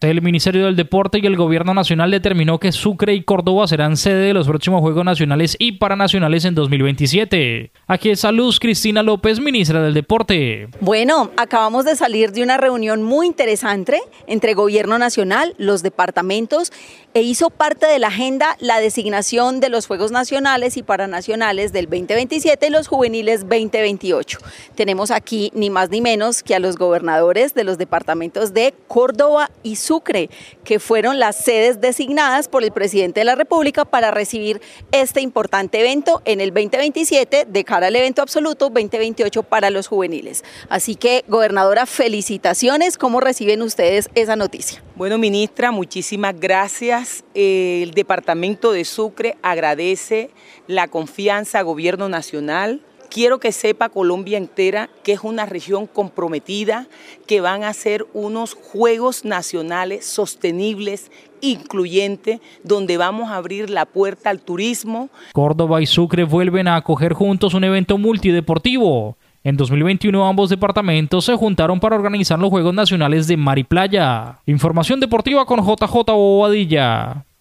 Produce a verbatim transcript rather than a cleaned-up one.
El Ministerio del Deporte y el Gobierno Nacional determinó que Sucre y Córdoba serán sede de los próximos Juegos Nacionales y Paranacionales en dos mil veintisiete. Aquí está Luz Cristina López, ministra del Deporte. Bueno, acabamos de salir de una reunión muy interesante entre Gobierno Nacional, los departamentos, e hizo parte de la agenda la designación de los Juegos Nacionales y Paranacionales del veinte veintisiete y los juveniles veinte veintiocho. Tenemos aquí ni más ni menos que a los gobernadores de los departamentos de Córdoba y Sucre, que fueron las sedes designadas por el presidente de la República para recibir este importante evento en el veinte veintisiete de cara al evento absoluto veinte veintiocho para los juveniles. Así que, gobernadora, felicitaciones. ¿Cómo reciben ustedes esa noticia? Bueno, ministra, muchísimas gracias. El departamento de Sucre agradece la confianza al Gobierno Nacional. Quiero que sepa Colombia entera que es una región comprometida, que van a ser unos Juegos Nacionales sostenibles, incluyentes, donde vamos a abrir la puerta al turismo. Córdoba y Sucre vuelven a acoger juntos un evento multideportivo. En dos mil veintiuno ambos departamentos se juntaron para organizar los Juegos Nacionales de Mar y Playa. Información deportiva con J J Bobadilla.